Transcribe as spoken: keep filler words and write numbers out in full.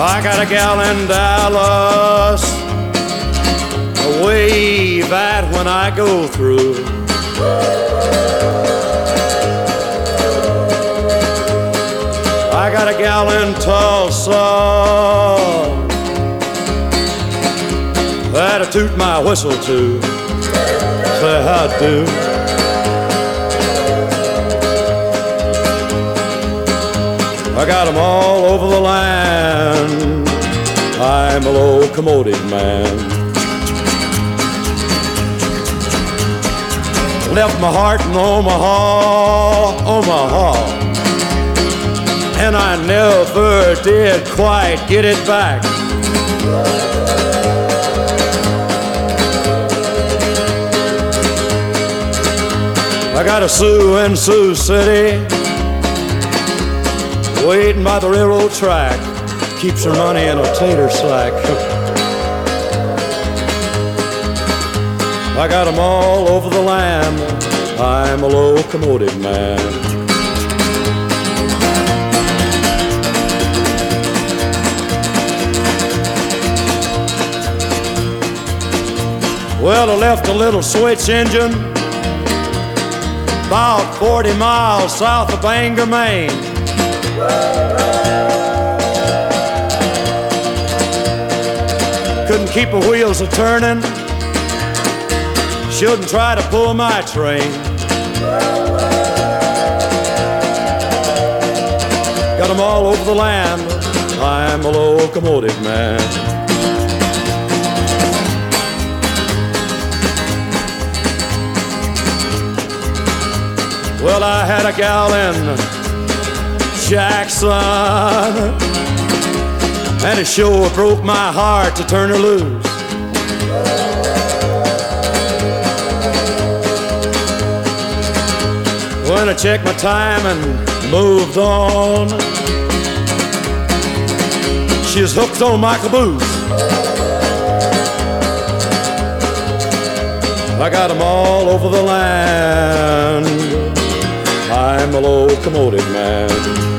I got a gal in Dallas, a wave at when I go through. I got a gal in Tulsa that I toot my whistle to. Say how I do. I got 'em all over the land. I'm a locomotive man. Left my heart in Omaha, Omaha, and I never did quite get it back. I got a Sue in Sioux City, waiting by the railroad track, keeps her money in a tater sack. I got 'em all over the land. I'm a locomotive man. Well, I left a little switch engine about forty miles south of Bangor, Maine. Couldn't keep the wheels a turning, shouldn't try to pull my train. Got 'em all over the land. I'm a locomotive man. Well, I had a gal in Jackson, and it sure broke my heart to turn her loose. When I checked my time and moved on, she was hooked on my caboose. I got 'em all over the land. I'm a locomotive man.